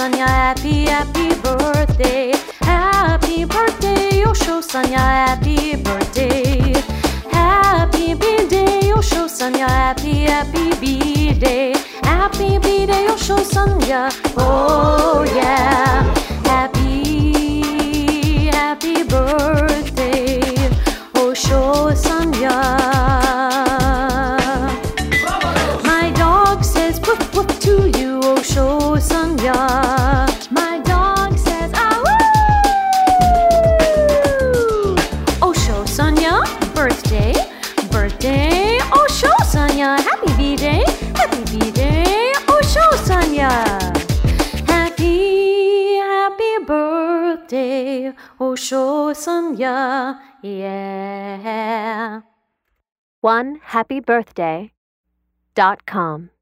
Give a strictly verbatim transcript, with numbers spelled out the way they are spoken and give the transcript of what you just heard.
Sonia, happy, happy birthday. Happy birthday, Osho Sonia, happy birthday. Happy B-Day, Osho Sonia, happy, happy B-Day. Happy B-Day, Osho Sonia, oh yeah. Happy, happy birthday, Osho Sonia. My dog says woof woof to you, Osho Sonia. My dog says ah woo. Osho Sonia, birthday, birthday, Osho Sonia. Happy B-Day, happy B-Day, Osho Sonia. Happy, happy birthday, Osho Sonia, yeah. one happy birthday dot com